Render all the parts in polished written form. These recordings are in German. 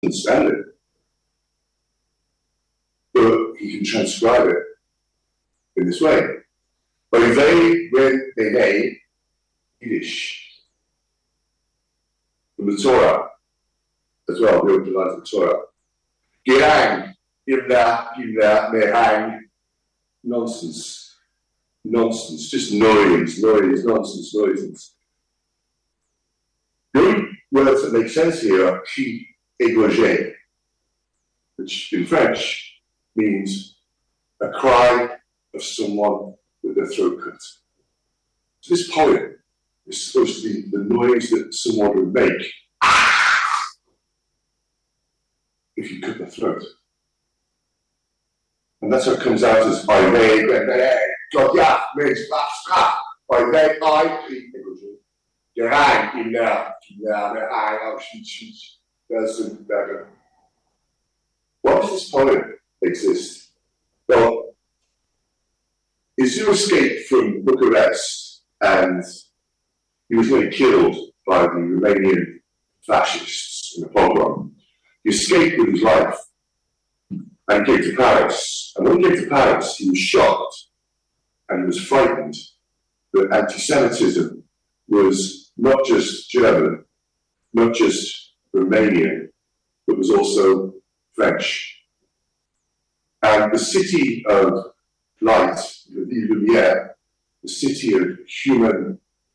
understand it, but he can transcribe it in this way. Oivei red bene Yiddish. From the Torah as well, the opening lines of the Torah. Gerang, gimna, mehang. Nonsense. Nonsense. Just noise, nonsense, noises. The only words that make sense here are cri égorgé, which in French means a cry of someone with their throat cut. So this poem is supposed to be the noise that someone would make if you cut their throat. And that's what comes out as by they, God, yeah, means that's by they, I, Gerang, why does this poem exist? Well, Izu escaped from Bucharest and he was nearly killed by the Romanian fascists in a pogrom. He escaped with his life and came to Paris. And when he came to Paris, he was shocked and he was frightened that anti-Semitism was not just German, not just Romanian, but was also French. And the city of light, the Ville de Lumière, the city of human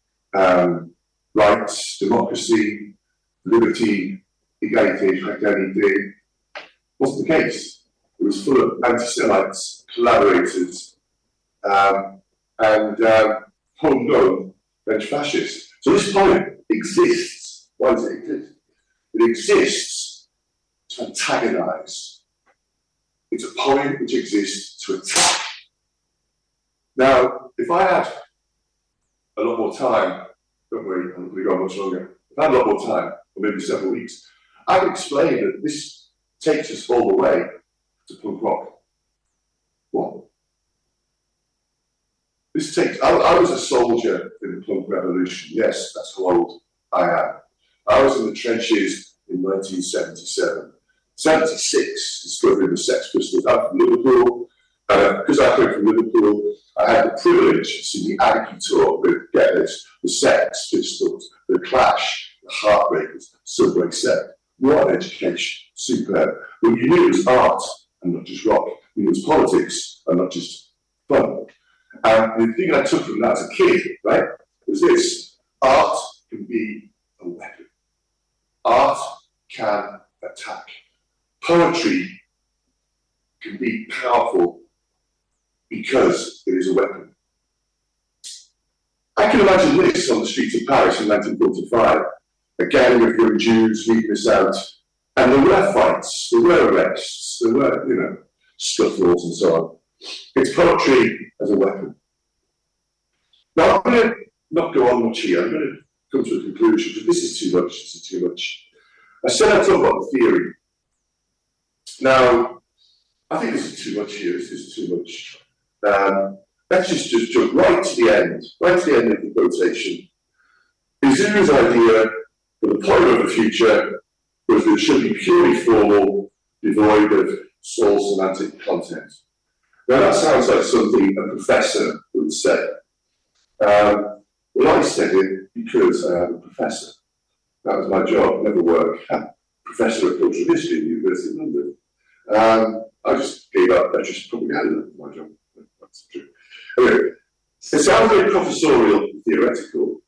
rights, democracy, liberty, égalité, fraternité, wasn't the case. It was full of anti-Semites, collaborators, and homegrown French fascists. So this poem exists. Why does it exist? It exists to antagonize. It's a poem which exists to attack. Now, if I had a lot more time, don't worry, I'm going to go much longer. If I had a lot more time, or maybe several weeks, I would explain that this takes us all the way to punk rock. What? This takes. I was a soldier in the punk revolution. Yes, that's how old I am. I was in the trenches in 1977. 76, discovering the Sex Pistols. I'm from Liverpool. Because I came from Liverpool, I had the privilege to see the Anarchy tour with, get this, the Sex Pistols, the Clash, the Heartbreakers, Subway Sect. What an education. Superb. But you knew it was art and not just rock. You knew it was politics and not just fun. And the thing I took from that as a kid, right, was this. Art can be a weapon. Art can attack. Poetry can be powerful because it is a weapon. I can imagine this on the streets of Paris in 1945. A gang of young Jews sneaking us out. And there were fights, there were arrests, there were, scuffles and so on. It's poetry as a weapon. Now, I'm going to not go on much here. I'm going to come to a conclusion, because this is too much. This is too much. I said I'd talk about the theory. Now, I think this is too much here. This is too much. Let's just jump right to the end of the quotation. Izu's idea for the poem of the future was that it should be purely formal, devoid of soul semantic content. Now that sounds like something a professor would say. Well, I said it because I am a professor. That was my job, never work. Professor of Cultural History at the University of London. I just gave up lectures propaganda for my job. That's true. Anyway, it sounds very professorial and theoretical,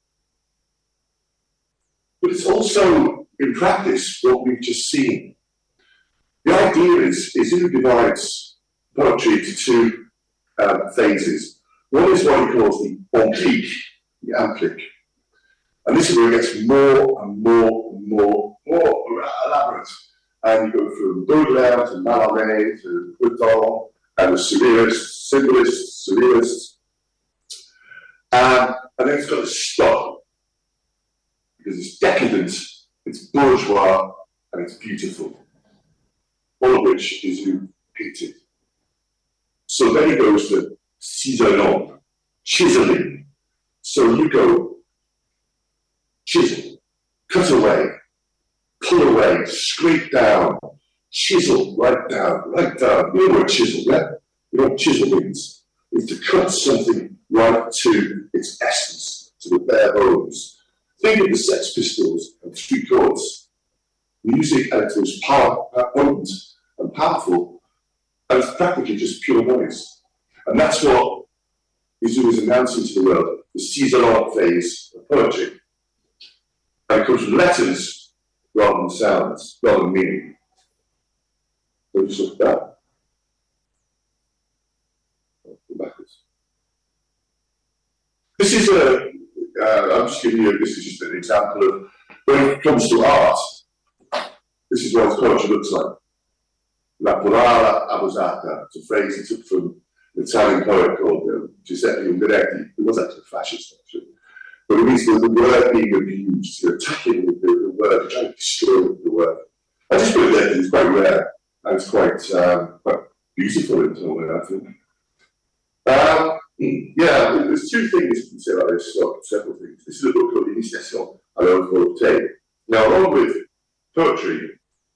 but it's also, in practice, what we've just seen. The idea is Izu divides poetry into two phases. One is what he calls the amplique, the amplique. And this is where it gets more and more elaborate. And you go from Baudelaire to Mallarmé to Breton and the surrealists, symbolists, surrealists. And then it's got to stop. Because it's decadent, it's bourgeois, and it's beautiful. All of which is repeated. So then he goes to ciselant, chiseling. So you go chisel, cut away, pull away, scrape down, chisel right down, right down. You know what chisel, yeah? You know what chisel means? It's to cut something right to its essence, to the bare bones. Think of the Sex Pistols and 3 chords. Music at its most potent and powerful, and it's practically just pure noise. And that's what Izu is announcing to the world, the Cisalon phase of poetry. And it comes from letters rather than sounds, rather than meaning. So just look at that. Backwards. This is I'm just giving you, this is just an example of, when it comes to art, this is what poetry looks like. La parola abusata. It's a phrase he took from an Italian poet called Giuseppe Ungaretti, who was actually a fascist, actually. But it means the word being abused, you're attacking the word, you're trying to destroy the word. I just put it there, it's quite rare, and it's quite beautiful in some way, I think. Yeah, there's 2 things you can say about this, or several things. This is a book called Initiation à l'œuvre volonté. Now, along with poetry,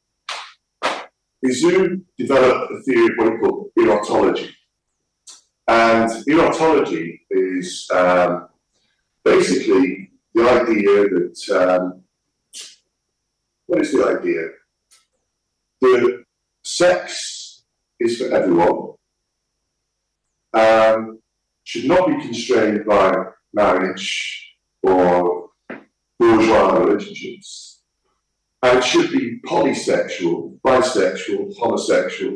Izu developed a theory of what he called erotology. And erotology is basically the idea that, what is the idea? The sex is for everyone, should not be constrained by marriage or bourgeois relationships. And it should be polysexual, bisexual, homosexual,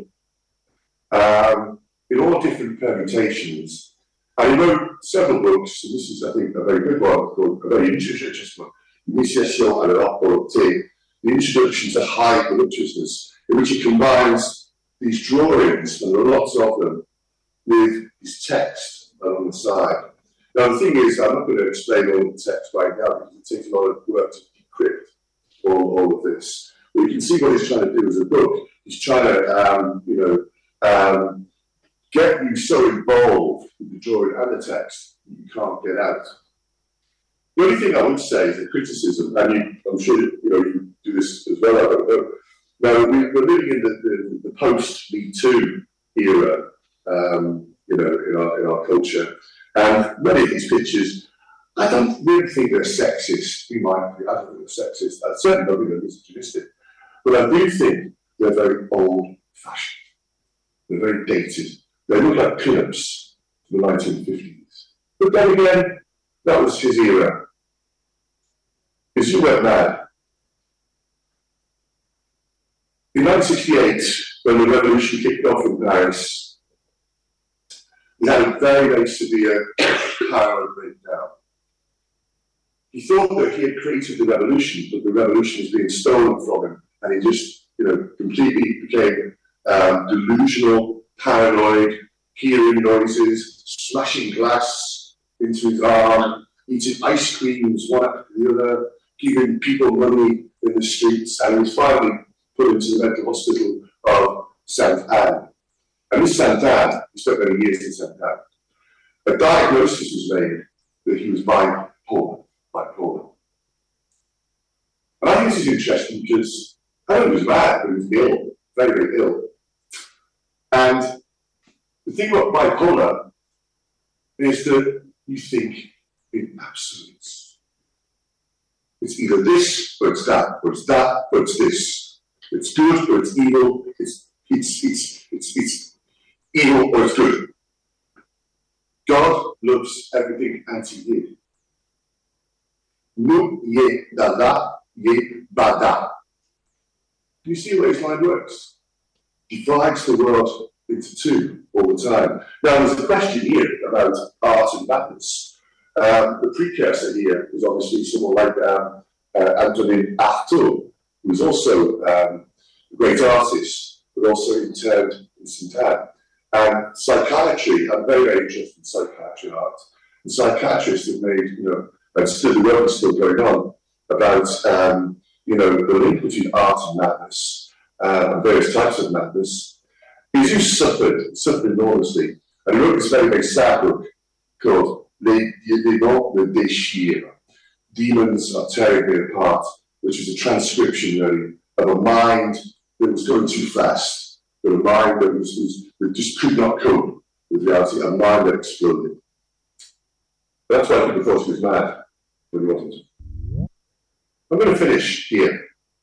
in all different permutations. And he wrote several books, and this is, I think, a very good one, called a very interesting one, Initiation à l'œuvre volonté, the introduction to high voluptuousness, in which he combines these drawings, and there are lots of them, with his text on the side. Now, the thing is, I'm not going to explain all the text right now because it takes a lot of work to decrypt all of this. But you can see what he's trying to do as a book. He's trying to, get you so involved with the drawing and the text that you can't get out. The only thing I would say is a criticism, and I'm sure you do this as well. I don't know. Now, we're living in the post-Me Too era. In our culture. And many of these pictures, I don't really think they're sexist. I don't think they're sexist. I certainly don't think they're misogynistic. But I do think they're very old-fashioned. They're very dated. They look like pin-ups from the 1950s. But then again, that was his era. Because you went mad. In 1968, when the revolution kicked off in Paris, he had a very, very severe paranoid breakdown. He thought that he had created the revolution, but the revolution was being stolen from him, and he just, completely became delusional, paranoid, hearing noises, smashing glass into his arm, eating ice creams one after the other, giving people money in the streets, and he was finally put into the mental hospital of Sainte Anne. And this Sainte Anne, he spent many years in Sainte Anne, a diagnosis was made that he was bipolar. And I think this is interesting because I don't know if he was mad, but he was ill, very, very ill. And the thing about bipolar is that you think in absolutes. It's either this, or it's that, or it's that, or it's this. It's good, or it's evil. It's evil, or it's good. God loves everything anti-hid. Nu ye dada, ye bada. Do you see where his mind works? Divides the world into 2 all the time. Now, there's a question here about art and madness. The precursor here was obviously someone like Antonin Artaud, who was also a great artist, but also interned in Sainte Anne. And psychiatry, I'm very, very interested in psychiatry and art. And psychiatrists have made, and still the work is still going on, about, the link between art and madness, and various types of madness. Jesus suffered enormously. And he wrote this very, very sad book called Les Démons me déchirent. Demons are tearing me apart. which was a transcription really of a mind that was going too fast, but a mind that just could not cope with reality, a mind that exploded. That's why people thought he was mad, but he wasn't. I'm going to finish here.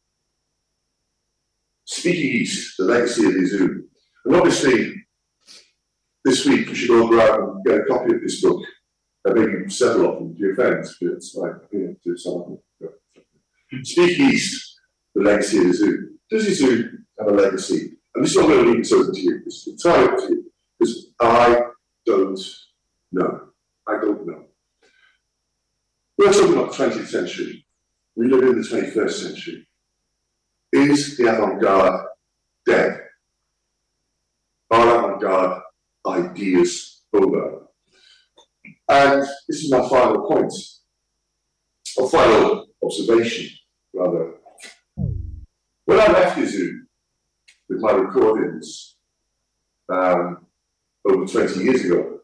Speaking East, the legacy of the zoo. And obviously, this week you should all go out and get a copy of this book. Maybe several of them to your friends, but it's like, to some of them. Speak East, the legacy of the zoo. Does the zoo have a legacy? And this is what I'm going to leave this over to you. It's entirely up to you. Because I don't know. I don't know. We're talking about the 20th century. We live in the 21st century. Is the avant-garde dead? Are avant-garde ideas over? And this is my final point, or final observation, rather. When I left the zoo with my recordings over 20 years ago,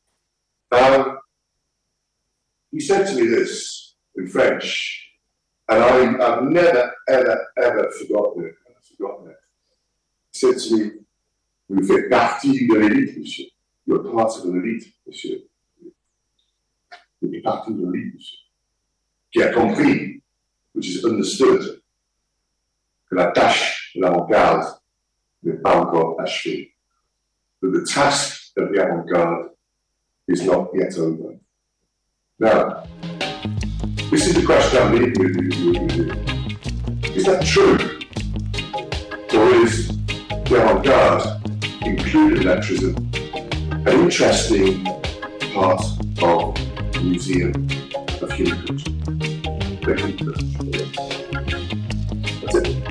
he said to me this in French, and I've never, ever forgotten it. He said to me, "Vous faites partie de l'élite, monsieur. You're part of an elite, monsieur. Vous faites partie de l'élite, monsieur." Qui a compris, which is understood, que la tâche de l'avant-garde n'est pas encore achevée. That the task of the avant-garde is not yet over. Now, this is the question I'm leaving with you. Is that true? Or is the avant-garde, including lecturism, an interesting part of the Museum of Human Culture? Thank you. That's it.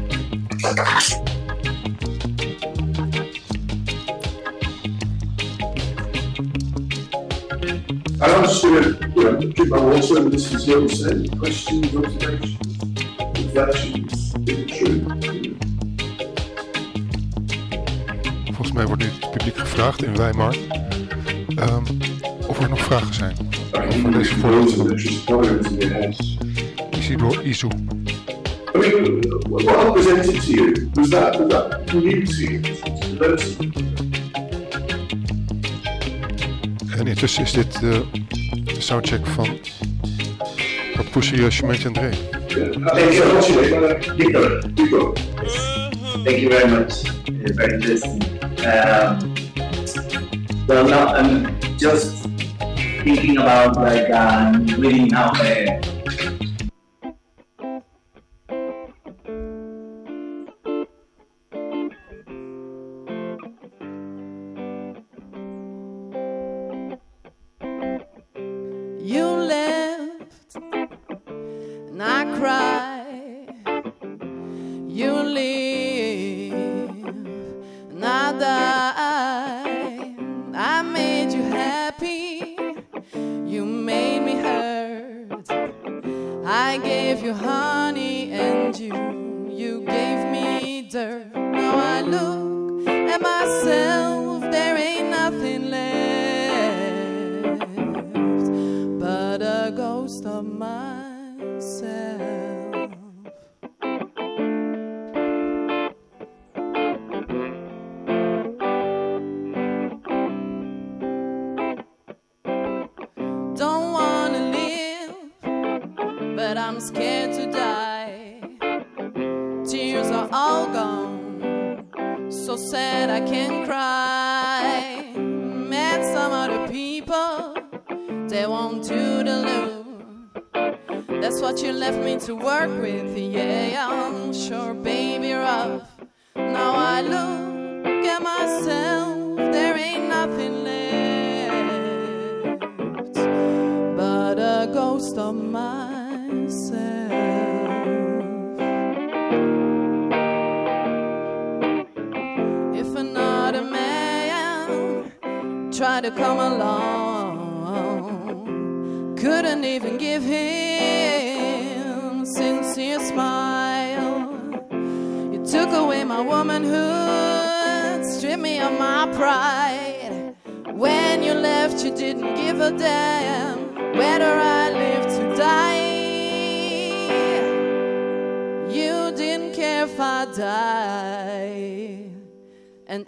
And I'm just going to keep my water and listen to what you say. Questions, observations, reflections, is it true? Volgens mij wordt nu het publiek gevraagd in Weimar of er nog vragen zijn over deze voorbeeld. Isidor Isu. I mean, what I presented to you, was that community, En intussen is dit de soundcheck van Pussy Cement André. Thank you very much. Very interesting. Well, now I'm just thinking about reading now. You left and I cry. You live and I die. I made you happy. You made me hurt. I gave you honey and you gave me dirt. Now I look at myself, there ain't nothing left but a ghost of myself. Don't wanna live, but I'm scared to die. Tears are all gone, so sad I can't cry. Met some other people, they won't do the loo. That's what you left me to work with, yeah, I'm sure, baby, rough. Now I look at myself, there ain't nothing left but a ghost of myself. If another man tried to come along, couldn't even give him a sincere smile. You took away my womanhood, stripped me of my pride. When you left, you didn't give a damn whether I live to die. die. And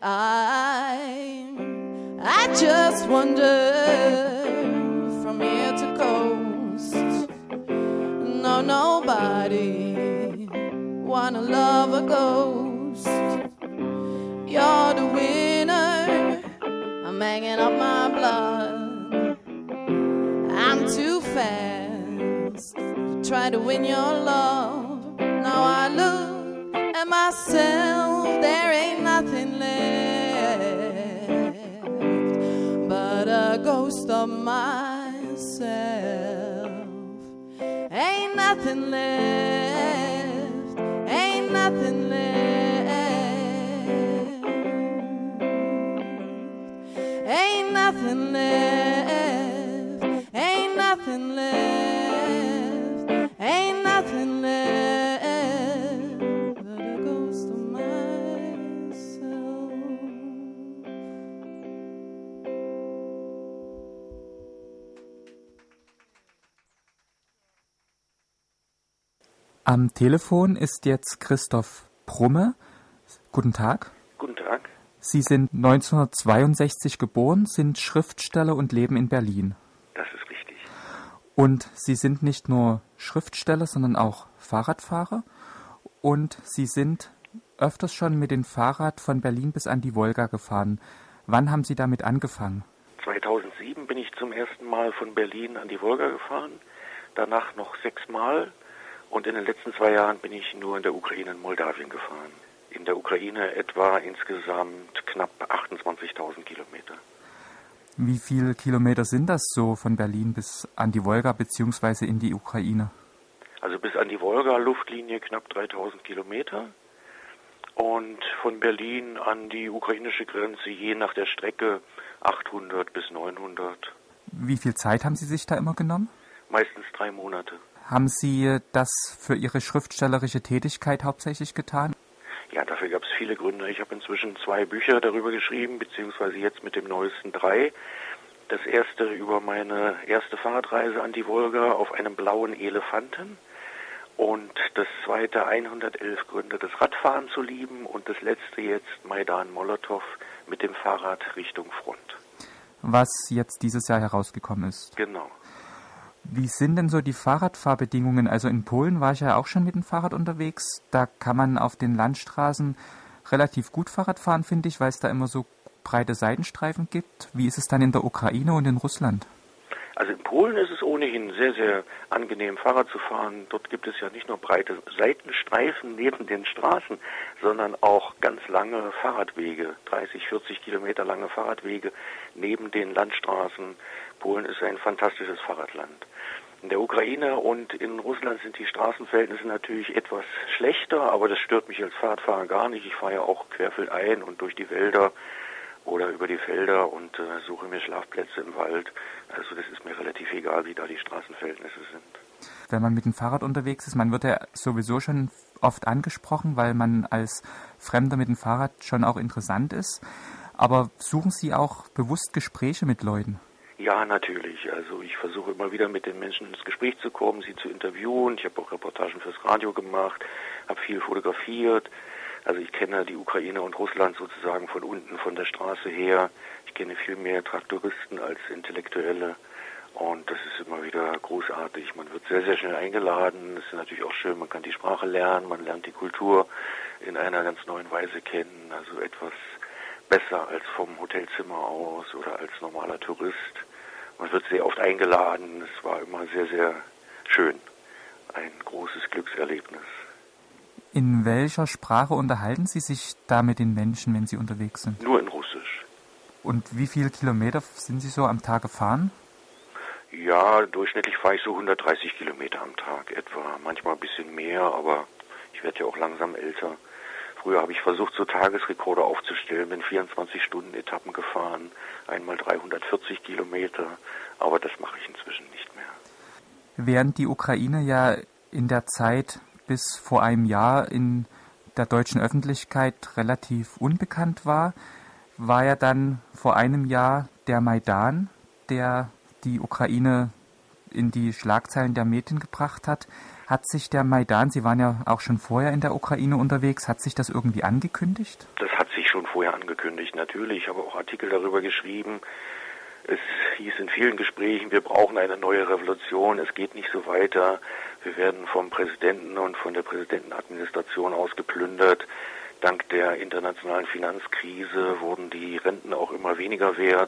I just wonder from here to coast. No, nobody wanna love a ghost. You're the winner, I'm hanging up my blood. I'm too fast to try to win your love. Now I look at myself, there ain't nothing left but a ghost of myself. Ain't nothing left, ain't nothing left, ain't nothing left, ain't nothing left, ain't nothing left but a ghost of myself. Am Telefon ist jetzt Christoph Prumme. Guten Tag. Guten Tag. Sie sind 1962 geboren, sind Schriftsteller und leben in Berlin. Das ist richtig. Und Sie sind nicht nur Schriftsteller, sondern auch Fahrradfahrer. Und Sie sind öfters schon mit dem Fahrrad von Berlin bis an die Wolga gefahren. Wann haben Sie damit angefangen? 2007 bin ich zum ersten Mal von Berlin an die Wolga gefahren, danach noch 6 Mal und in den letzten 2 Jahren bin ich nur in der Ukraine und Moldawien gefahren. In der Ukraine etwa insgesamt knapp 28.000 Kilometer. Wie viele Kilometer sind das so von Berlin bis an die Wolga bzw. in die Ukraine? Also bis an die Wolga Luftlinie knapp 3.000 Kilometer und von Berlin an die ukrainische Grenze je nach der Strecke 800 bis 900. Wie viel Zeit haben Sie sich da immer genommen? Meistens 3 Monate. Haben Sie das für Ihre schriftstellerische Tätigkeit hauptsächlich getan? Ja, dafür gab es viele Gründe. Ich habe inzwischen 2 Bücher darüber geschrieben, beziehungsweise jetzt mit dem neuesten 3. Das erste über meine erste Fahrradreise an die Wolga auf einem blauen Elefanten. Und das zweite 111 Gründe, das Radfahren zu lieben. Und das letzte jetzt Maidan Molotow mit dem Fahrrad Richtung Front. Was jetzt dieses Jahr herausgekommen ist. Genau. Wie sind denn so die Fahrradfahrbedingungen? Also in Polen war ich ja auch schon mit dem Fahrrad unterwegs. Da kann man auf den Landstraßen relativ gut Fahrrad fahren, finde ich, weil es da immer so breite Seitenstreifen gibt. Wie ist es dann in der Ukraine und in Russland? Also in Polen ist es ohnehin sehr, sehr angenehm, Fahrrad zu fahren. Dort gibt es ja nicht nur breite Seitenstreifen neben den Straßen, sondern auch ganz lange Fahrradwege, 30, 40 Kilometer lange Fahrradwege neben den Landstraßen. Polen ist ein fantastisches Fahrradland. In der Ukraine und in Russland sind die Straßenverhältnisse natürlich etwas schlechter, aber das stört mich als Fahrradfahrer gar nicht. Ich fahre ja auch querfeldein und durch die Wälder oder über die Felder und suche mir Schlafplätze im Wald. Also das ist mir relativ egal, wie da die Straßenverhältnisse sind. Wenn man mit dem Fahrrad unterwegs ist, man wird ja sowieso schon oft angesprochen, weil man als Fremder mit dem Fahrrad schon auch interessant ist. Aber suchen Sie auch bewusst Gespräche mit Leuten? Ja, natürlich. Also ich versuche immer wieder mit den Menschen ins Gespräch zu kommen, sie zu interviewen. Ich habe auch Reportagen fürs Radio gemacht, habe viel fotografiert. Also ich kenne die Ukraine und Russland sozusagen von unten, von der Straße her. Ich kenne viel mehr Traktoristen als Intellektuelle und das ist immer wieder großartig. Man wird sehr, sehr schnell eingeladen. Es ist natürlich auch schön, man kann die Sprache lernen, man lernt die Kultur in einer ganz neuen Weise kennen. Also etwas besser als vom Hotelzimmer aus oder als normaler Tourist. Man wird sehr oft eingeladen. Es war immer sehr, sehr schön. Ein großes Glückserlebnis. In welcher Sprache unterhalten Sie sich da mit den Menschen, wenn Sie unterwegs sind? Nur in Russisch. Und wie viele Kilometer sind Sie so am Tag gefahren? Ja, durchschnittlich fahre ich so 130 Kilometer am Tag etwa. Manchmal ein bisschen mehr, aber ich werde ja auch langsam älter. Früher habe ich versucht, so Tagesrekorde aufzustellen, bin 24-Stunden-Etappen gefahren, einmal 340 Kilometer, aber das mache ich inzwischen nicht mehr. Während die Ukraine ja in der Zeit bis vor einem Jahr in der deutschen Öffentlichkeit relativ unbekannt war, war ja dann vor einem Jahr der Maidan, der die Ukraine in die Schlagzeilen der Medien gebracht hat. Hat sich der Maidan, Sie waren ja auch schon vorher in der Ukraine unterwegs, hat sich das irgendwie angekündigt? Das hat sich schon vorher angekündigt, natürlich. Ich habe auch Artikel darüber geschrieben. Es hieß in vielen Gesprächen, wir brauchen eine neue Revolution, es geht nicht so weiter. Wir werden vom Präsidenten und von der Präsidentenadministration ausgeplündert. Dank der internationalen Finanzkrise wurden die Renten auch immer weniger wert.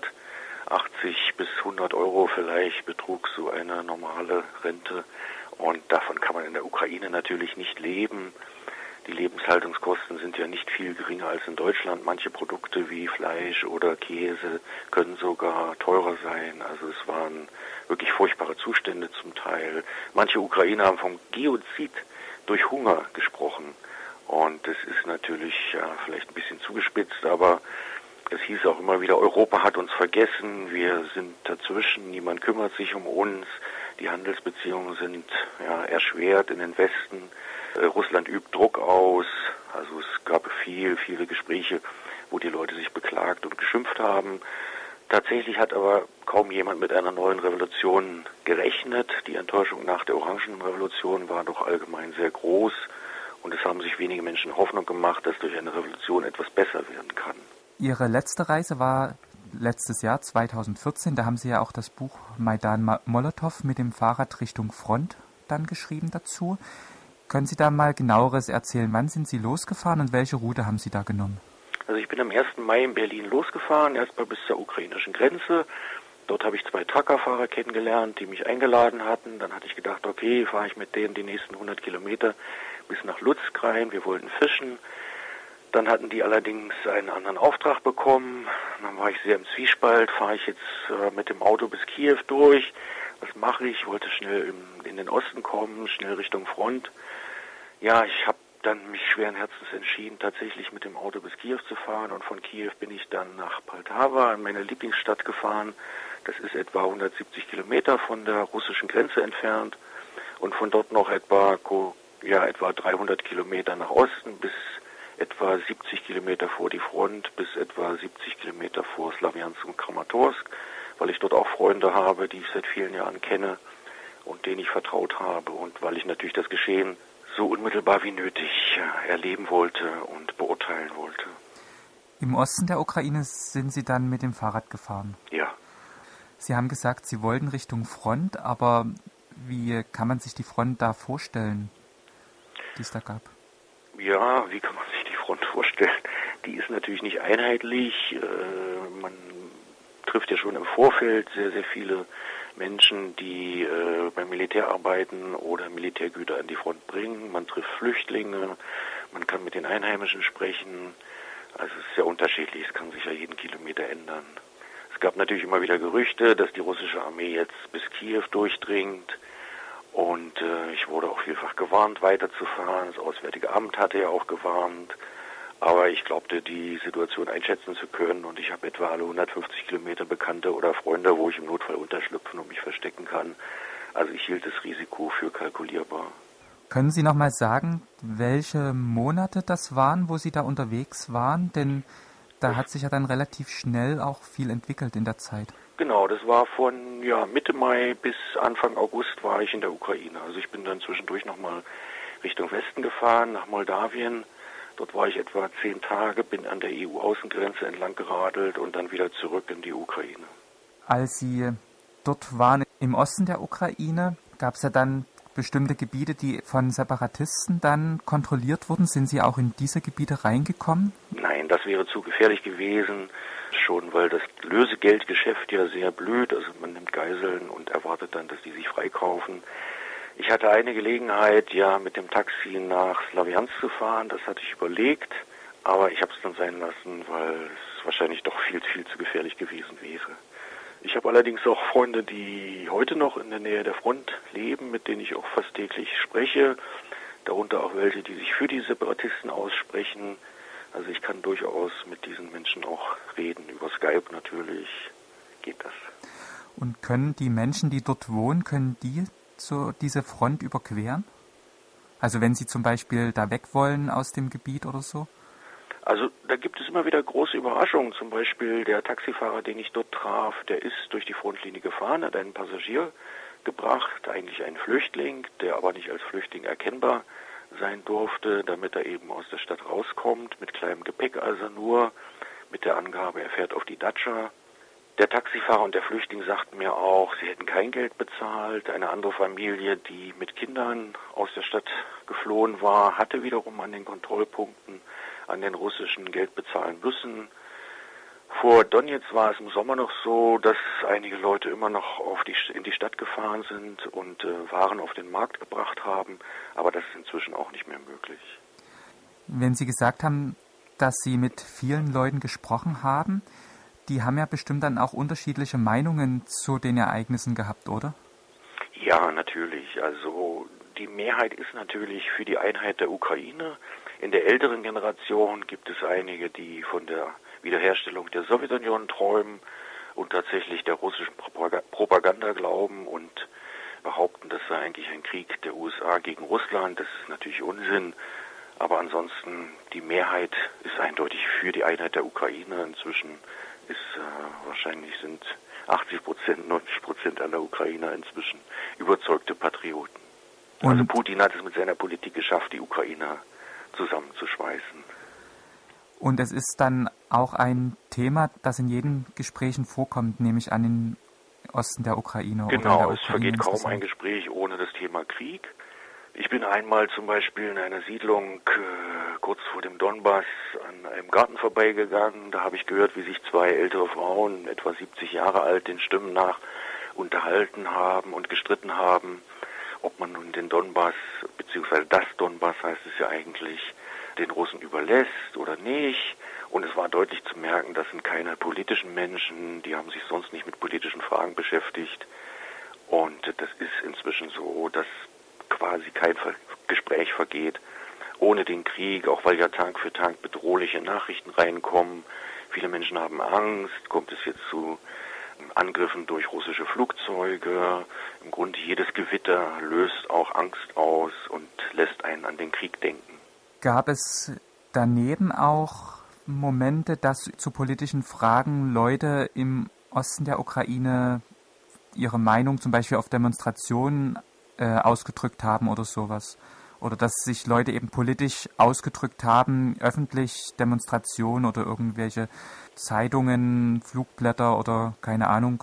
80 bis 100 Euro vielleicht betrug so eine normale Rente. Und davon kann man in der Ukraine natürlich nicht leben. Die Lebenshaltungskosten sind ja nicht viel geringer als in Deutschland. Manche Produkte wie Fleisch oder Käse können sogar teurer sein. Also es waren wirklich furchtbare Zustände zum Teil. Manche Ukrainer haben vom Genozid durch Hunger gesprochen. Und das ist natürlich vielleicht ein bisschen zugespitzt, aber es hieß auch immer wieder, Europa hat uns vergessen, wir sind dazwischen, niemand kümmert sich um uns, die Handelsbeziehungen sind erschwert in den Westen, Russland übt Druck aus, also es gab viele Gespräche, wo die Leute sich beklagt und geschimpft haben. Tatsächlich hat aber kaum jemand mit einer neuen Revolution gerechnet. Die Enttäuschung nach der Orangenrevolution war doch allgemein sehr groß und es haben sich wenige Menschen Hoffnung gemacht, dass durch eine Revolution etwas besser werden kann. Ihre letzte Reise war letztes Jahr, 2014. Da haben Sie ja auch das Buch Maidan Molotow mit dem Fahrrad Richtung Front dann geschrieben dazu. Können Sie da mal genaueres erzählen? Wann sind Sie losgefahren und welche Route haben Sie da genommen? Also ich bin am 1. Mai in Berlin losgefahren, erstmal bis zur ukrainischen Grenze. Dort habe ich 2 Truckerfahrer kennengelernt, die mich eingeladen hatten. Dann hatte ich gedacht, okay, fahre ich mit denen die nächsten 100 Kilometer bis nach Lutsk rein. Wir wollten fischen. Dann hatten die allerdings einen anderen Auftrag bekommen. Dann war ich sehr im Zwiespalt. Fahre ich jetzt mit dem Auto bis Kiew durch? Was mache ich? Ich wollte schnell in den Osten kommen, schnell Richtung Front. Ja, ich habe dann mich schweren Herzens entschieden, tatsächlich mit dem Auto bis Kiew zu fahren. Und von Kiew bin ich dann nach Poltava, in meine Lieblingsstadt, gefahren. Das ist etwa 170 Kilometer von der russischen Grenze entfernt. Und von dort noch etwa 300 Kilometer nach Osten bis etwa 70 Kilometer vor die Front, bis etwa 70 Kilometer vor Slawiansk und Kramatorsk, weil ich dort auch Freunde habe, die ich seit vielen Jahren kenne und denen ich vertraut habe und weil ich natürlich das Geschehen so unmittelbar wie nötig erleben wollte und beurteilen wollte. Im Osten der Ukraine sind Sie dann mit dem Fahrrad gefahren? Ja. Sie haben gesagt, Sie wollten Richtung Front, aber wie kann man sich die Front da vorstellen, die es da gab? Ja, wie kann man sich die Front vorstellen? Die ist natürlich nicht einheitlich. Man trifft ja schon im Vorfeld sehr, sehr viele Menschen, die beim Militär arbeiten oder Militärgüter an die Front bringen. Man trifft Flüchtlinge, man kann mit den Einheimischen sprechen. Also es ist sehr unterschiedlich, es kann sich ja jeden Kilometer ändern. Es gab natürlich immer wieder Gerüchte, dass die russische Armee jetzt bis Kiew durchdringt. Und ich wurde auch vielfach gewarnt, weiterzufahren. Das Auswärtige Amt hatte ja auch gewarnt. Aber ich glaubte, die Situation einschätzen zu können. Und ich habe etwa alle 150 Kilometer Bekannte oder Freunde, wo ich im Notfall unterschlüpfen und mich verstecken kann. Also ich hielt das Risiko für kalkulierbar. Können Sie noch mal sagen, welche Monate das waren, wo Sie da unterwegs waren? Denn da hat sich ja dann relativ schnell auch viel entwickelt in der Zeit. Genau, das war von Mitte Mai bis Anfang August war ich in der Ukraine. Also ich bin dann zwischendurch nochmal Richtung Westen gefahren, nach Moldawien. Dort war ich etwa 10 Tage, bin an der EU-Außengrenze entlang geradelt und dann wieder zurück in die Ukraine. Als Sie dort waren im Osten der Ukraine, gab es ja dann bestimmte Gebiete, die von Separatisten dann kontrolliert wurden. Sind Sie auch in diese Gebiete reingekommen? Nein, das wäre zu gefährlich gewesen. Schon, weil das Lösegeldgeschäft ja sehr blüht. Also man nimmt Geiseln und erwartet dann, dass die sich freikaufen. Ich hatte eine Gelegenheit, mit dem Taxi nach Slawiansk zu fahren. Das hatte ich überlegt, aber ich habe es dann sein lassen, weil es wahrscheinlich doch viel zu gefährlich gewesen wäre. Ich habe allerdings auch Freunde, die heute noch in der Nähe der Front leben, mit denen ich auch fast täglich spreche. Darunter auch welche, die sich für die Separatisten aussprechen. Also ich kann durchaus mit diesen Menschen auch reden, über Skype natürlich geht das. Und können die Menschen, die dort wohnen, diese Front überqueren? Also wenn sie zum Beispiel da weg wollen aus dem Gebiet oder so? Also da gibt es immer wieder große Überraschungen. Zum Beispiel der Taxifahrer, den ich dort traf, der ist durch die Frontlinie gefahren, hat einen Passagier gebracht, eigentlich ein Flüchtling, der aber nicht als Flüchtling erkennbar sein durfte, damit er eben aus der Stadt rauskommt, mit kleinem Gepäck also nur, mit der Angabe, er fährt auf die Datscha. Der Taxifahrer und der Flüchtling sagten mir auch, sie hätten kein Geld bezahlt. Eine andere Familie, die mit Kindern aus der Stadt geflohen war, hatte wiederum an den Kontrollpunkten an den russischen Geld bezahlen müssen. Vor Donetsk war es im Sommer noch so, dass einige Leute immer noch in die Stadt gefahren sind und Waren auf den Markt gebracht haben, aber das ist inzwischen auch nicht mehr möglich. Wenn Sie gesagt haben, dass Sie mit vielen Leuten gesprochen haben, die haben ja bestimmt dann auch unterschiedliche Meinungen zu den Ereignissen gehabt, oder? Ja, natürlich. Also die Mehrheit ist natürlich für die Einheit der Ukraine. In der älteren Generation gibt es einige, die von der Wiederherstellung der Sowjetunion träumen und tatsächlich der russischen Propaganda glauben und behaupten, das sei eigentlich ein Krieg der USA gegen Russland. Das ist natürlich Unsinn. Aber ansonsten, die Mehrheit ist eindeutig für die Einheit der Ukraine. Inzwischen sind 80%, 90% aller Ukrainer inzwischen überzeugte Patrioten. Und also Putin hat es mit seiner Politik geschafft, die Ukrainer zusammenzuschweißen. Und es ist dann auch ein Thema, das in jedem Gesprächen vorkommt, nämlich an den Osten der Ukraine. Genau, oder es vergeht kaum ein Gespräch ohne das Thema Krieg. Ich bin einmal zum Beispiel in einer Siedlung kurz vor dem Donbass an einem Garten vorbeigegangen. Da habe ich gehört, wie sich zwei ältere Frauen, etwa 70 Jahre alt, den Stimmen nach unterhalten haben und gestritten haben, ob man nun den Donbass, beziehungsweise das Donbass heißt es ja eigentlich, den Russen überlässt oder nicht. Und es war deutlich zu merken, das sind keine politischen Menschen, die haben sich sonst nicht mit politischen Fragen beschäftigt. Und das ist inzwischen so, dass quasi kein Gespräch vergeht ohne den Krieg, auch weil ja Tag für Tag bedrohliche Nachrichten reinkommen. Viele Menschen haben Angst, kommt es jetzt zu Angriffen durch russische Flugzeuge. Im Grunde jedes Gewitter löst auch Angst aus und lässt einen an den Krieg denken. Gab es daneben auch Momente, dass zu politischen Fragen Leute im Osten der Ukraine ihre Meinung zum Beispiel auf Demonstrationen ausgedrückt haben oder sowas? Oder dass sich Leute eben politisch ausgedrückt haben, öffentlich Demonstrationen oder irgendwelche Zeitungen, Flugblätter oder keine Ahnung?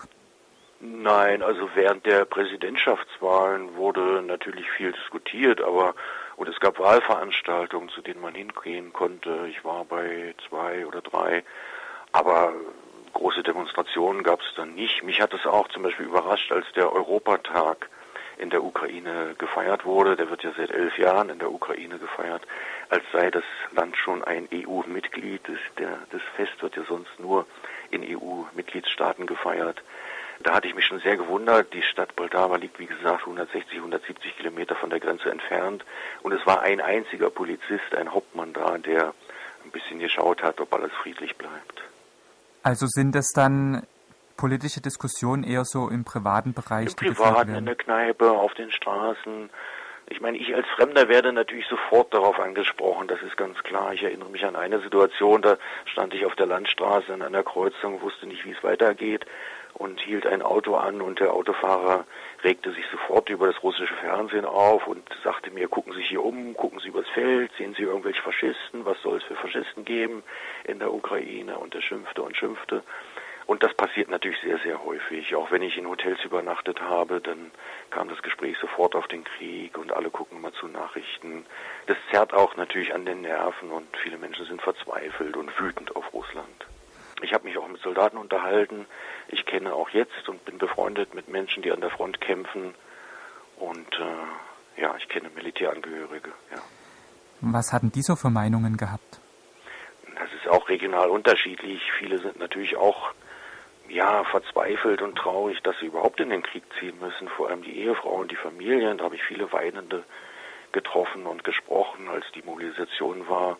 Nein, also während der Präsidentschaftswahlen wurde natürlich viel diskutiert, und es gab Wahlveranstaltungen, zu denen man hingehen konnte. Ich war bei 2 oder 3, aber große Demonstrationen gab es dann nicht. Mich hat es auch zum Beispiel überrascht, als der Europatag in der Ukraine gefeiert wurde. Der wird ja seit 11 Jahren in der Ukraine gefeiert, als sei das Land schon ein EU-Mitglied. Das Fest wird ja sonst nur in EU-Mitgliedstaaten gefeiert. Da hatte ich mich schon sehr gewundert. Die Stadt Poltava liegt, wie gesagt, 160, 170 Kilometer von der Grenze entfernt. Und es war ein einziger Polizist, ein Hauptmann da, der ein bisschen geschaut hat, ob alles friedlich bleibt. Also sind es dann politische Diskussionen eher so im privaten Bereich? Im Privaten, in der Kneipe, auf den Straßen. Ich meine, ich als Fremder werde natürlich sofort darauf angesprochen, das ist ganz klar. Ich erinnere mich an eine Situation, da stand ich auf der Landstraße an einer Kreuzung, wusste nicht, wie es weitergeht und hielt ein Auto an und der Autofahrer regte sich sofort über das russische Fernsehen auf und sagte mir, gucken Sie sich hier um, gucken Sie übers Feld, sehen Sie irgendwelche Faschisten, was soll es für Faschisten geben in der Ukraine, und er schimpfte und schimpfte. Und das passiert natürlich sehr, sehr häufig. Auch wenn ich in Hotels übernachtet habe, dann kam das Gespräch sofort auf den Krieg und alle gucken immer zu Nachrichten. Das zerrt auch natürlich an den Nerven und viele Menschen sind verzweifelt und wütend auf Russland. Ich habe mich auch mit Soldaten unterhalten. Ich kenne auch jetzt und bin befreundet mit Menschen, die an der Front kämpfen. Und ich kenne Militärangehörige. Ja. Was hatten die so für Meinungen gehabt? Das ist auch regional unterschiedlich. Viele sind natürlich auch verzweifelt und traurig, dass sie überhaupt in den Krieg ziehen müssen, vor allem die Ehefrauen, die Familien. Da habe ich viele Weinende getroffen und gesprochen, als die Mobilisation war.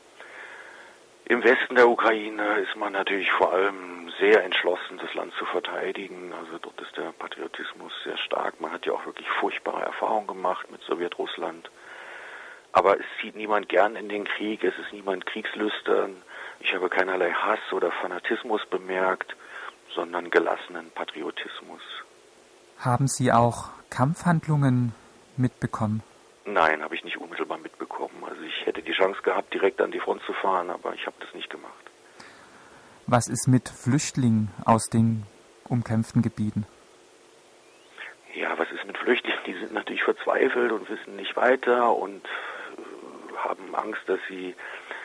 Im Westen der Ukraine ist man natürlich vor allem sehr entschlossen, das Land zu verteidigen. Also dort ist der Patriotismus sehr stark. Man hat ja auch wirklich furchtbare Erfahrungen gemacht mit Sowjetrussland. Aber es zieht niemand gern in den Krieg, es ist niemand kriegslüstern. Ich habe keinerlei Hass oder Fanatismus bemerkt, sondern gelassenen Patriotismus. Haben Sie auch Kampfhandlungen mitbekommen? Nein, habe ich nicht unmittelbar mitbekommen. Also ich hätte die Chance gehabt, direkt an die Front zu fahren, aber ich habe das nicht gemacht. Was ist mit Flüchtlingen aus den umkämpften Gebieten? Ja, was ist mit Flüchtlingen? Die sind natürlich verzweifelt und wissen nicht weiter und haben Angst, dass sie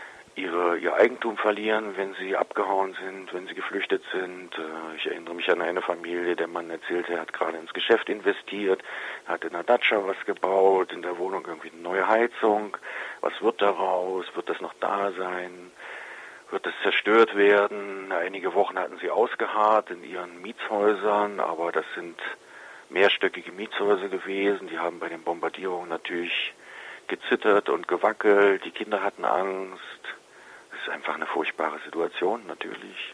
ihr Eigentum verlieren, wenn sie abgehauen sind, wenn sie geflüchtet sind. Ich erinnere mich an eine Familie, der Mann erzählte, er hat gerade ins Geschäft investiert, hat in der Datscha was gebaut, in der Wohnung irgendwie eine neue Heizung. Was wird daraus? Wird das noch da sein? Wird das zerstört werden? Einige Wochen hatten sie ausgeharrt in ihren Mietshäusern, aber das sind mehrstöckige Mietshäuser gewesen. Die haben bei den Bombardierungen natürlich gezittert und gewackelt. Die Kinder hatten Angst. Es ist einfach eine furchtbare Situation, natürlich.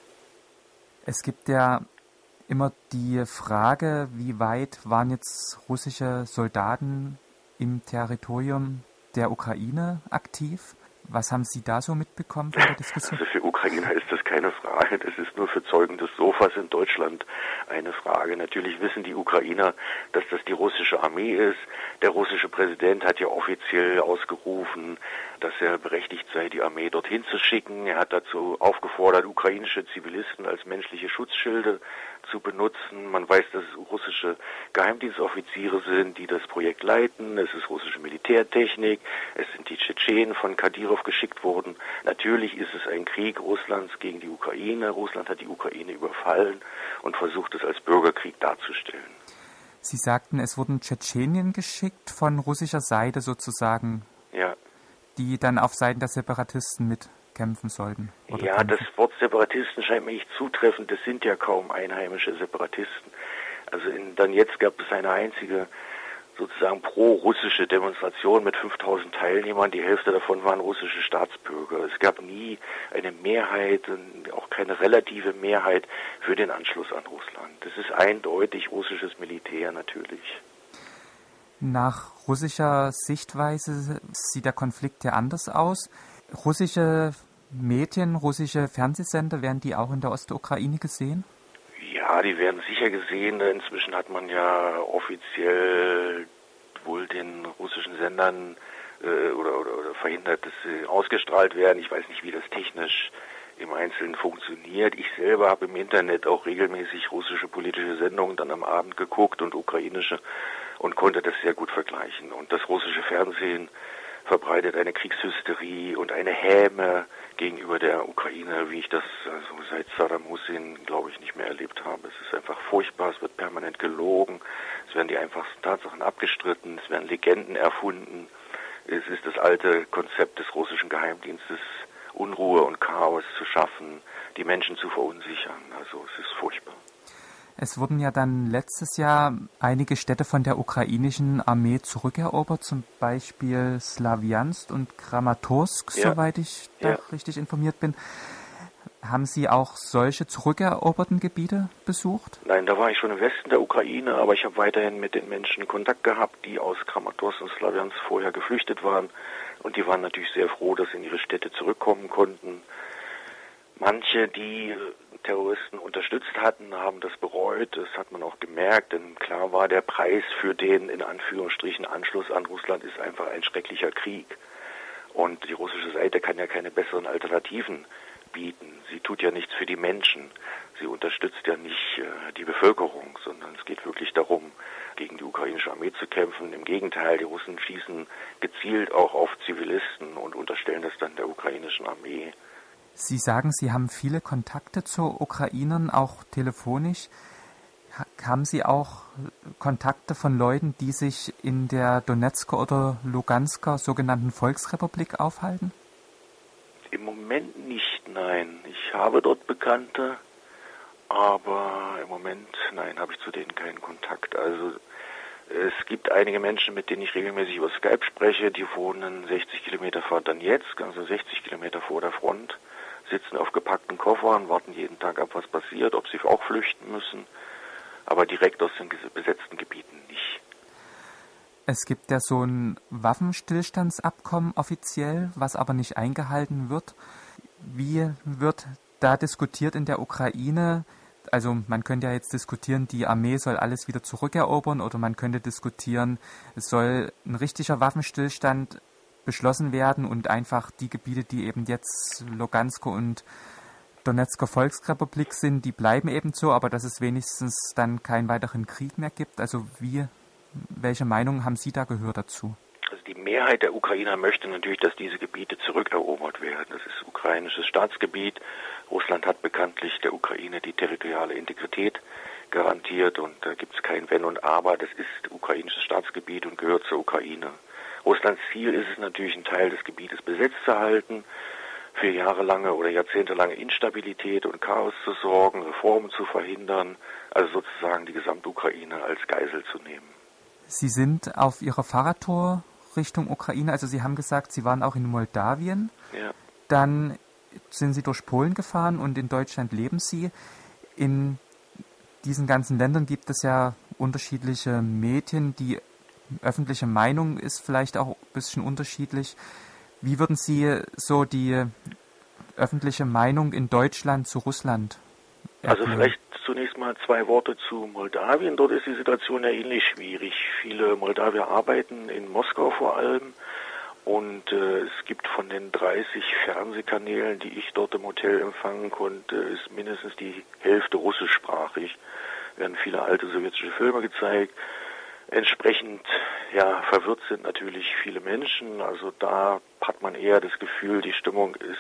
Es gibt ja immer die Frage, wie weit waren jetzt russische Soldaten im Territorium der Ukraine aktiv? Was haben Sie da so mitbekommen von der Diskussion? Also für Ukrainer ist das keine Frage. Das ist nur für Zeugen des Sofas in Deutschland eine Frage. Natürlich wissen die Ukrainer, dass das die russische Armee ist. Der russische Präsident hat ja offiziell ausgerufen, dass er berechtigt sei, die Armee dorthin zu schicken. Er hat dazu aufgefordert, ukrainische Zivilisten als menschliche Schutzschilde zu benutzen. Man weiß, dass es russische Geheimdienstoffiziere sind, die das Projekt leiten. Es ist russische Militärtechnik. Es sind die Tschetschenen von Kadyrov geschickt worden. Natürlich ist es ein Krieg Russlands gegen die Ukraine. Russland hat die Ukraine überfallen und versucht es als Bürgerkrieg darzustellen. Sie sagten, es wurden Tschetschenien geschickt von russischer Seite sozusagen, Ja. die dann auf Seiten der Separatisten mitkämpfen sollten. Ja, das Wort Separatisten scheint mir nicht zutreffend. Das sind ja kaum einheimische Separatisten. Also in Donetsk gab es eine einzige sozusagen pro-russische Demonstration mit 5000 Teilnehmern. Die Hälfte davon waren russische Staatsbürger. Es gab nie eine Mehrheit, auch keine relative Mehrheit für den Anschluss an Russland. Das ist eindeutig russisches Militär natürlich. Nach russischer Sichtweise sieht der Konflikt ja anders aus. Russische Medien, russische Fernsehsender, werden die auch in der Ostukraine gesehen? Ja, die werden sicher gesehen. Inzwischen hat man ja offiziell wohl den russischen Sendern oder verhindert, dass sie ausgestrahlt werden. Ich weiß nicht, wie das technisch im Einzelnen funktioniert. Ich selber habe im Internet auch regelmäßig russische politische Sendungen dann am Abend geguckt und ukrainische und konnte das sehr gut vergleichen. Und das russische Fernsehen verbreitet eine Kriegshysterie und eine Häme gegenüber der Ukraine, wie ich das also seit Saddam Hussein, glaube ich, nicht mehr erlebt habe. Es ist einfach furchtbar, es wird permanent gelogen, es werden die einfachsten Tatsachen abgestritten, es werden Legenden erfunden. Es ist das alte Konzept des russischen Geheimdienstes, Unruhe und Chaos zu schaffen, die Menschen zu verunsichern. Also es ist furchtbar. Es wurden ja dann letztes Jahr einige Städte von der ukrainischen Armee zurückerobert, zum Beispiel Slawiansk und Kramatorsk, soweit ich da richtig informiert bin. Haben Sie auch solche zurückeroberten Gebiete besucht? Nein, da war ich schon im Westen der Ukraine, aber ich habe weiterhin mit den Menschen Kontakt gehabt, die aus Kramatorsk und Slawiansk vorher geflüchtet waren. Und die waren natürlich sehr froh, dass sie in ihre Städte zurückkommen konnten. Manche, die Terroristen unterstützt hatten, haben das bereut. Das hat man auch gemerkt, denn klar war, der Preis für den, in Anführungsstrichen, Anschluss an Russland ist einfach ein schrecklicher Krieg. Und die russische Seite kann ja keine besseren Alternativen bieten. Sie tut ja nichts für die Menschen. Sie unterstützt ja nicht die Bevölkerung, sondern es geht wirklich darum, gegen die ukrainische Armee zu kämpfen. Im Gegenteil, die Russen schießen gezielt auch auf Zivilisten und unterstellen das dann der ukrainischen Armee. Sie sagen, Sie haben viele Kontakte zu Ukrainern, auch telefonisch. Haben Sie auch Kontakte von Leuten, die sich in der Donetsker oder Lugansker sogenannten Volksrepublik aufhalten? Im Moment nicht, nein. Ich habe dort Bekannte, aber im Moment, nein, habe ich zu denen keinen Kontakt. Also es gibt einige Menschen, mit denen ich regelmäßig über Skype spreche, die wohnen 60 Kilometer vor Donetsk, also 60 Kilometer vor der Front, sitzen auf gepackten Koffern, warten jeden Tag ab, was passiert, ob sie auch flüchten müssen, aber direkt aus den besetzten Gebieten nicht. Es gibt ja so ein Waffenstillstandsabkommen offiziell, was aber nicht eingehalten wird. Wie wird da diskutiert in der Ukraine, Also man könnte ja jetzt diskutieren, die Armee soll alles wieder zurückerobern, oder man könnte diskutieren, es soll ein richtiger Waffenstillstand beschlossen werden und einfach die Gebiete, die eben jetzt Lugansker und Donetsker Volksrepublik sind, die bleiben eben so, aber dass es wenigstens dann keinen weiteren Krieg mehr gibt. Also welche Meinung haben Sie da gehört dazu? Also die Mehrheit der Ukrainer möchte natürlich, dass diese Gebiete zurückerobert werden. Das ist ukrainisches Staatsgebiet. Russland hat bekanntlich der Ukraine die territoriale Integrität garantiert und da gibt es kein Wenn und Aber. Das ist ukrainisches Staatsgebiet und gehört zur Ukraine. Russlands Ziel ist es natürlich, einen Teil des Gebietes besetzt zu halten, für jahrelange oder jahrzehntelange Instabilität und Chaos zu sorgen, Reformen zu verhindern, also sozusagen die gesamte Ukraine als Geisel zu nehmen. Sie sind auf Ihrer Fahrradtour Richtung Ukraine, also Sie haben gesagt, Sie waren auch in Moldawien. Ja. Dann sind Sie durch Polen gefahren und in Deutschland leben Sie. In diesen ganzen Ländern gibt es ja unterschiedliche Medien, die öffentliche Meinung ist vielleicht auch ein bisschen unterschiedlich. Wie würden Sie so die öffentliche Meinung in Deutschland zu Russland erklären? Also vielleicht zunächst mal 2 Worte zu Moldawien. Dort ist die Situation ja ähnlich schwierig. Viele Moldawier arbeiten in Moskau vor allem und es gibt von den 30 Fernsehkanälen, die ich dort im Hotel empfangen konnte, ist mindestens die Hälfte russischsprachig. Werden viele alte sowjetische Filme gezeigt. Entsprechend verwirrt sind natürlich viele Menschen. Also da hat man eher das Gefühl, die Stimmung ist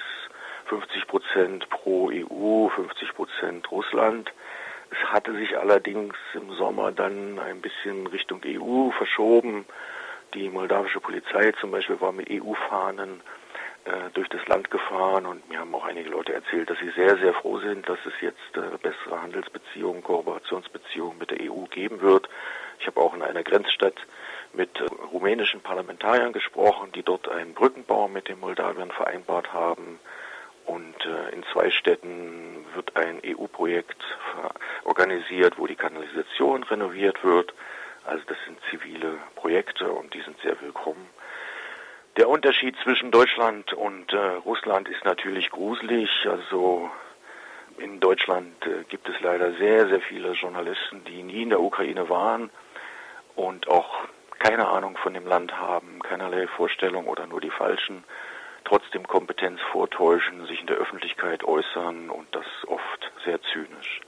50% pro EU, 50% Russland. Es hatte sich allerdings im Sommer dann ein bisschen Richtung EU verschoben. Die moldawische Polizei zum Beispiel war mit EU-Fahnen durch das Land gefahren und mir haben auch einige Leute erzählt, dass sie sehr, sehr froh sind, dass es jetzt bessere Handelsbeziehungen, Kooperationsbeziehungen mit der EU geben wird. Ich habe auch in einer Grenzstadt mit rumänischen Parlamentariern gesprochen, die dort einen Brückenbau mit den Moldawiern vereinbart haben. Und in 2 Städten wird ein EU-Projekt organisiert, wo die Kanalisation renoviert wird. Also das sind zivile Projekte und die sind sehr willkommen. Der Unterschied zwischen Deutschland und Russland ist natürlich gruselig. Also in Deutschland gibt es leider sehr, sehr viele Journalisten, die nie in der Ukraine waren und auch keine Ahnung von dem Land haben, keinerlei Vorstellung oder nur die falschen, trotzdem Kompetenz vortäuschen, sich in der Öffentlichkeit äußern und das oft sehr zynisch.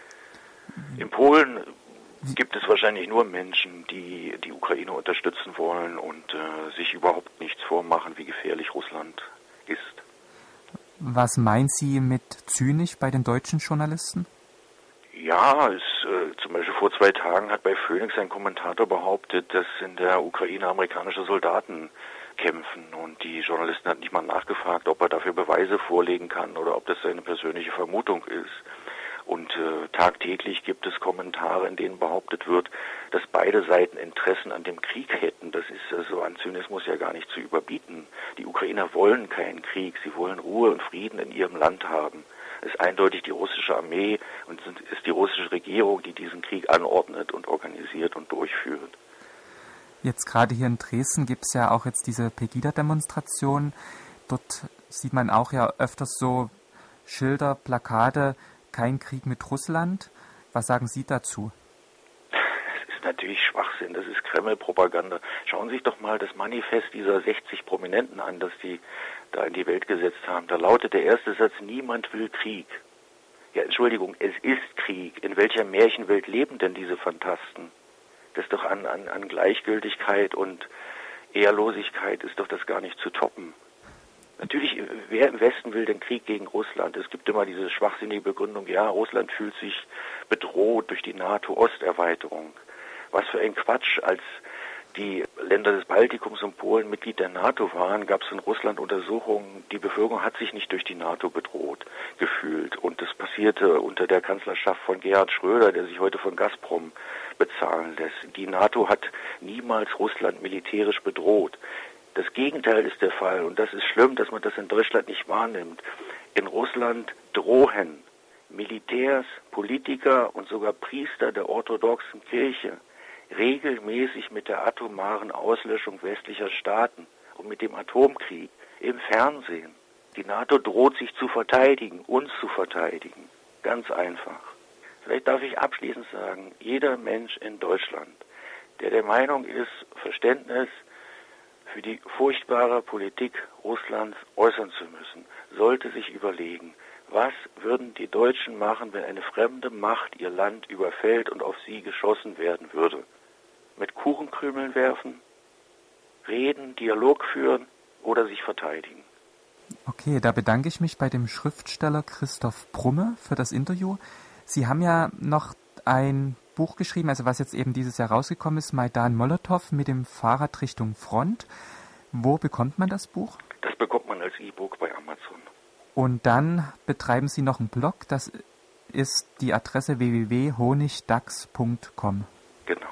In Polen gibt es wahrscheinlich nur Menschen, die die Ukraine unterstützen wollen und sich überhaupt nichts vormachen, wie gefährlich Russland ist. Was meinen Sie mit zynisch bei den deutschen Journalisten? Ja, zum Beispiel vor 2 Tagen hat bei Phoenix ein Kommentator behauptet, dass in der Ukraine amerikanische Soldaten kämpfen und die Journalisten hat nicht mal nachgefragt, ob er dafür Beweise vorlegen kann oder ob das seine persönliche Vermutung ist. Und tagtäglich gibt es Kommentare, in denen behauptet wird, dass beide Seiten Interessen an dem Krieg hätten. Das ist also an Zynismus ja gar nicht zu überbieten. Die Ukrainer wollen keinen Krieg, sie wollen Ruhe und Frieden in ihrem Land haben. Es ist eindeutig die russische Armee und es ist die russische Regierung, die diesen Krieg anordnet und organisiert und durchführt. Jetzt gerade hier in Dresden gibt es ja auch jetzt diese Pegida-Demonstration. Dort sieht man auch ja öfters so Schilder, Plakate, kein Krieg mit Russland. Was sagen Sie dazu? Das ist natürlich Schwachsinn, das ist Kreml-Propaganda. Schauen Sie sich doch mal das Manifest dieser 60 Prominenten an, das die da in die Welt gesetzt haben. Da lautet der erste Satz, niemand will Krieg. Ja, Entschuldigung, es ist Krieg. In welcher Märchenwelt leben denn diese Phantasten? Das ist doch an Gleichgültigkeit und Ehrlosigkeit ist doch das gar nicht zu toppen. Natürlich, wer im Westen will den Krieg gegen Russland? Es gibt immer diese schwachsinnige Begründung, ja, Russland fühlt sich bedroht durch die NATO-Osterweiterung. Was für ein Quatsch. Als die Länder des Baltikums und Polen Mitglied der NATO waren, gab es in Russland Untersuchungen, die Bevölkerung hat sich nicht durch die NATO bedroht gefühlt. Und das passierte unter der Kanzlerschaft von Gerhard Schröder, der sich heute von Gazprom bezahlen lässt. Die NATO hat niemals Russland militärisch bedroht. Das Gegenteil ist der Fall und das ist schlimm, dass man das in Deutschland nicht wahrnimmt. In Russland drohen Militärs, Politiker und sogar Priester der orthodoxen Kirche regelmäßig mit der atomaren Auslöschung westlicher Staaten und mit dem Atomkrieg im Fernsehen. Die NATO droht sich zu verteidigen, uns zu verteidigen. Ganz einfach. Vielleicht darf ich abschließend sagen, jeder Mensch in Deutschland, der der Meinung ist, Verständnis für die furchtbare Politik Russlands äußern zu müssen, sollte sich überlegen, was würden die Deutschen machen, wenn eine fremde Macht ihr Land überfällt und auf sie geschossen werden würde? Mit Kuchenkrümeln werfen, reden, Dialog führen oder sich verteidigen? Okay, da bedanke ich mich bei dem Schriftsteller Christoph Brumme für das Interview. Sie haben ja noch ein Buch geschrieben, also was jetzt eben dieses Jahr rausgekommen ist, Maidan Molotow mit dem Fahrrad Richtung Front. Wo bekommt man das Buch? Das bekommt man als E-Book bei Amazon. Und dann betreiben Sie noch einen Blog, das ist die Adresse www.honigdachs.com. Genau.